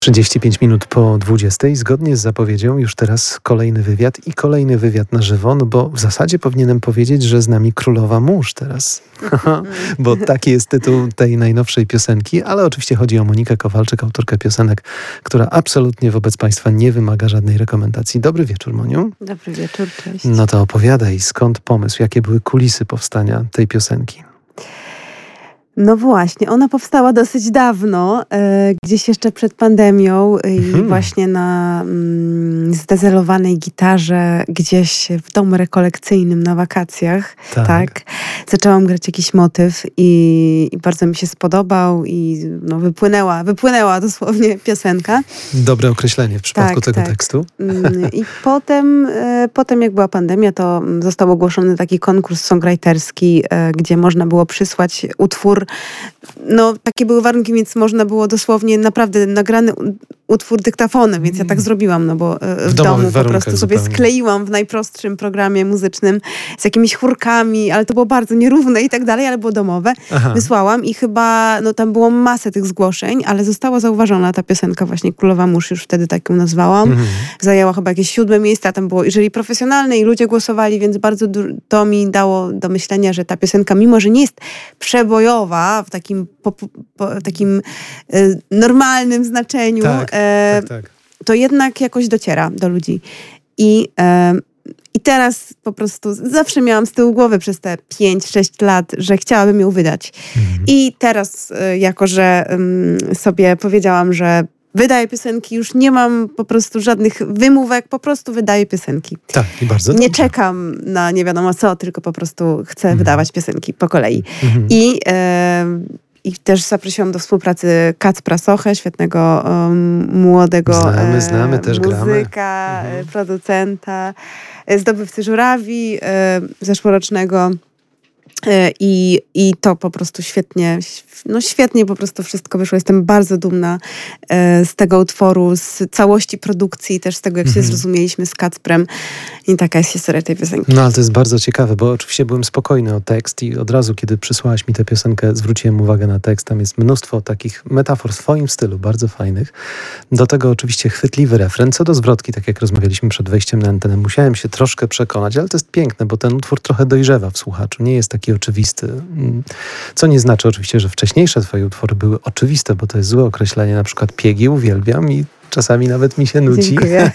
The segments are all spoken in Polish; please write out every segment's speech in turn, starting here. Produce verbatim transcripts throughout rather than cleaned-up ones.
trzydzieści pięć minut po dwudziestej. Zgodnie z zapowiedzią już teraz kolejny wywiad i kolejny wywiad na żywo, no bo w zasadzie powinienem powiedzieć, że z nami Królowa Mórz teraz, bo taki jest tytuł tej najnowszej piosenki, ale oczywiście chodzi o Monikę Kowalczyk, autorkę piosenek, która absolutnie wobec Państwa nie wymaga żadnej rekomendacji. Dobry wieczór, Moniu. Dobry wieczór, cześć. No to opowiadaj, skąd pomysł, jakie były kulisy powstania tej piosenki? No właśnie, ona powstała dosyć dawno, e, gdzieś jeszcze przed pandemią i Mhm. właśnie na mm, zdezelowanej gitarze gdzieś w domu rekolekcyjnym na wakacjach, Tak. tak, zaczęłam grać jakiś motyw i, i bardzo mi się spodobał i no, wypłynęła, wypłynęła dosłownie piosenka. Dobre określenie w przypadku Tak, tego tak. tekstu. Mm, I potem, e, potem jak była pandemia, to mm, został ogłoszony taki konkurs songwriterski, e, gdzie można było przysłać utwór. No, takie były warunki, więc można było dosłownie naprawdę nagrany u- utwór dyktafonem, więc ja tak zrobiłam, no bo e, w, W domowych domu po warunkach prostu sobie zupełnie. skleiłam w najprostszym programie muzycznym z jakimiś chórkami, ale to było bardzo nierówne i tak dalej, ale było domowe. Aha. Wysłałam i chyba, no tam było masę tych zgłoszeń, ale została zauważona ta piosenka właśnie Królowa Mórz, już wtedy tak ją nazwałam. Mhm. Zajęła chyba jakieś siódme miejsce, a tam było jury profesjonalne i ludzie głosowali, więc bardzo du- to mi dało do myślenia, że ta piosenka, mimo że nie jest przebojowa w takim, po, po, w takim e, normalnym znaczeniu, Tak, e, tak, tak. to jednak jakoś dociera do ludzi. I, e, I teraz po prostu zawsze miałam z tyłu głowy przez te pięć sześć lat, że chciałabym ją wydać. Mhm. I teraz, e, jako że em, sobie powiedziałam, że wydaję piosenki, już nie mam po prostu żadnych wymówek, po prostu wydaję piosenki. Tak, i bardzo Nie dobrze. czekam na nie wiadomo co, tylko po prostu chcę Mhm. wydawać piosenki po kolei. Mhm. I, e, I też zaprosiłam do współpracy Kacpra Sochę, świetnego um, młodego Znamy, e, znamy, też gramy. muzyka, Mhm. e, producenta, e, zdobywcy Żurawi e, zeszłorocznego. E, I, I to po prostu świetnie, no świetnie po prostu wszystko wyszło. Jestem bardzo dumna e, z tego utworu, z całości produkcji, też z tego, jak się Mhm. zrozumieliśmy z Kacprem. I taka jest historia tej piosenki. No ale to jest bardzo ciekawe, bo oczywiście byłem spokojny o tekst i od razu, kiedy przysłałaś mi tę piosenkę, zwróciłem uwagę na tekst. Tam jest mnóstwo takich metafor w swoim stylu, bardzo fajnych. Do tego oczywiście chwytliwy refren. Co do zwrotki, tak jak rozmawialiśmy przed wejściem na antenę, musiałem się troszkę przekonać, ale to jest piękne, bo ten utwór trochę dojrzewa w słuchaczu. Nie jest taki oczywisty. Mm. Co nie znaczy oczywiście, że wcześniejsze twoje utwory były oczywiste, bo to jest złe określenie. Na przykład Piegi uwielbiam i czasami nawet mi się nudzi. Dziękuję.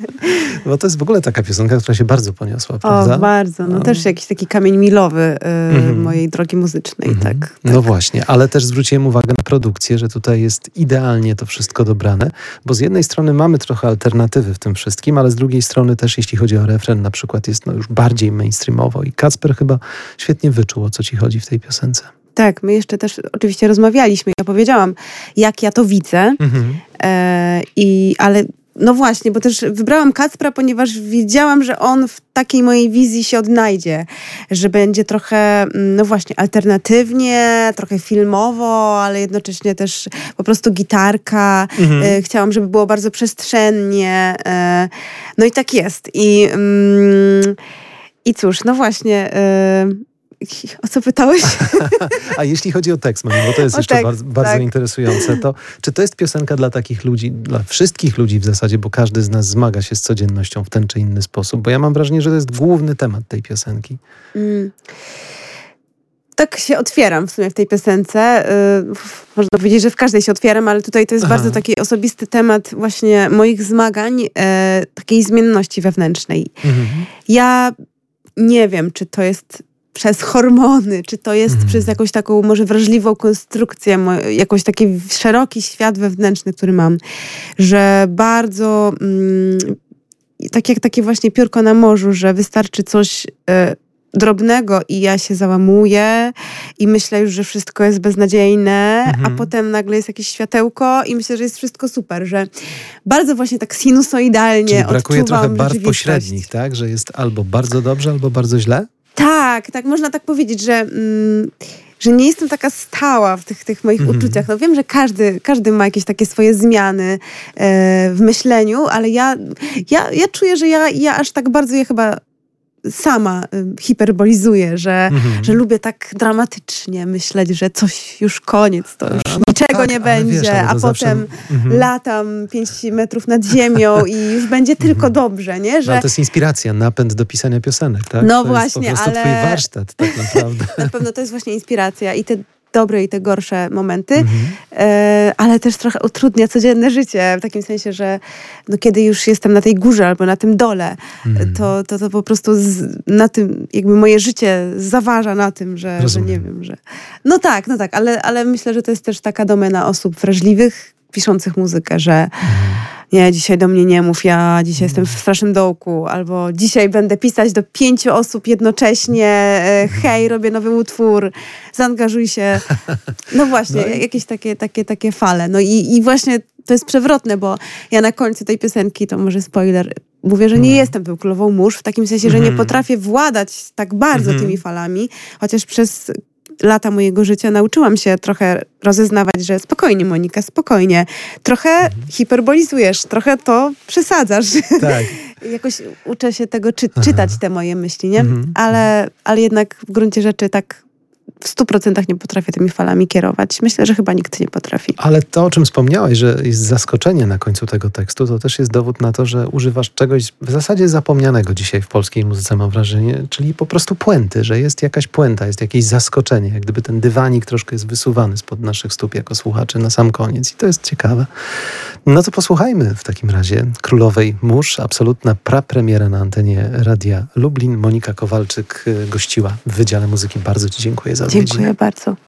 Bo to jest w ogóle taka piosenka, która się bardzo poniosła, prawda? O, bardzo. No, No. też jakiś taki kamień milowy y, Mhm. mojej drogi muzycznej, Mhm. tak. No właśnie, ale też zwróciłem uwagę na produkcję, że tutaj jest idealnie to wszystko dobrane, bo z jednej strony mamy trochę alternatywy w tym wszystkim, ale z drugiej strony też jeśli chodzi o refren na przykład jest no już bardziej mainstreamowo i Kacper chyba świetnie wyczuł, o co ci chodzi w tej piosence. Tak, my jeszcze też oczywiście rozmawialiśmy. Ja powiedziałam, jak ja to widzę, Mhm. e, i, ale no właśnie, bo też wybrałam Kacpra, ponieważ wiedziałam, że on w takiej mojej wizji się odnajdzie, że będzie trochę, no właśnie, alternatywnie, trochę filmowo, ale jednocześnie też po prostu gitarka. Mhm. E, chciałam, żeby było bardzo przestrzennie. E, no i tak jest. I, mm, i cóż, no właśnie... E, o co pytałeś? A jeśli chodzi o tekst, Mani, bo to jest O jeszcze tekst, bardzo, bardzo tak. interesujące, to czy to jest piosenka dla takich ludzi, dla wszystkich ludzi w zasadzie, bo każdy z nas zmaga się z codziennością w ten czy inny sposób, bo ja mam wrażenie, że to jest główny temat tej piosenki. Mm. Tak się otwieram w sumie w tej piosence. Yy, można powiedzieć, że w każdej się otwieram, ale tutaj to jest Aha. bardzo taki osobisty temat właśnie moich zmagań, e, takiej zmienności wewnętrznej. Mhm. Ja nie wiem, czy to jest przez hormony, czy to jest Mhm. przez jakąś taką może wrażliwą konstrukcję, mo- jakoś taki szeroki świat wewnętrzny, który mam, że bardzo mm, tak jak takie właśnie piórko na morzu, że wystarczy coś e, drobnego i ja się załamuję i myślę już, że wszystko jest beznadziejne, Mhm. a potem nagle jest jakieś światełko i myślę, że jest wszystko super, że bardzo właśnie tak sinusoidalnie Czyli brakuje odczuwam trochę barw rzeczywistość. pośrednich, tak? Że jest albo bardzo dobrze, albo bardzo źle? Tak, tak, można tak powiedzieć, że, mm, że nie jestem taka stała w tych, tych moich Mhm. uczuciach. No wiem, że każdy, każdy ma jakieś takie swoje zmiany e, w myśleniu, ale ja, ja, ja czuję, że ja, ja aż tak bardzo je chyba sama y, hiperbolizuję, że, Mhm. że lubię tak dramatycznie myśleć, że coś już koniec, to już A, no niczego tak, nie ale będzie, wiesz, ale to a zawsze- potem Mhm. latam pięć metrów nad ziemią i już będzie tylko dobrze, nie? No, Że ale to jest inspiracja, napęd do pisania piosenek, tak? No to właśnie, jest po prostu ale- twój warsztat tak naprawdę. na pewno to jest właśnie inspiracja i te dobre i te gorsze momenty, Mhm. e, ale też trochę utrudnia codzienne życie, w takim sensie, że no, kiedy już jestem na tej górze albo na tym dole, Mhm. to, to, to po prostu z, na tym, jakby moje życie zaważa na tym, że, że Rozumiem. nie wiem, że... No tak, no tak, ale, ale myślę, że to jest też taka domena osób wrażliwych, piszących muzykę, że nie, dzisiaj do mnie nie mów, ja dzisiaj jestem w strasznym dołku, albo dzisiaj będę pisać do pięciu osób jednocześnie, e, hej, robię nowy utwór, zaangażuj się. No właśnie, No i- jakieś takie, takie, takie fale. No i, i właśnie to jest przewrotne, bo ja na końcu tej piosenki, to może spoiler, mówię, że nie No. jestem tą królową mórz, w takim sensie, że nie Mhm. potrafię władać tak bardzo Mhm. tymi falami, chociaż przez lata mojego życia nauczyłam się trochę rozeznawać, że spokojnie, Monika, spokojnie. Trochę Mhm. hiperbolizujesz, trochę to przesadzasz. Tak. Jakoś uczę się tego, czy, Aha. czytać te moje myśli, nie? Mhm. Ale, ale jednak w gruncie rzeczy tak w stu procentach nie potrafię tymi falami kierować. Myślę, że chyba nikt nie potrafi. Ale to, o czym wspomniałeś, że jest zaskoczenie na końcu tego tekstu, to też jest dowód na to, że używasz czegoś w zasadzie zapomnianego dzisiaj w polskiej muzyce, mam wrażenie, czyli po prostu puenty, że jest jakaś puenta, jest jakieś zaskoczenie, jak gdyby ten dywanik troszkę jest wysuwany spod naszych stóp jako słuchaczy na sam koniec i to jest ciekawe. No to posłuchajmy w takim razie Królowej Mórz, absolutna prapremiera na antenie Radia Lublin. Monika Kowalczyk y, gościła w Wydziale Muzyki. Bardzo Ci dziękuję za odwiedziny. Dziękuję bardzo.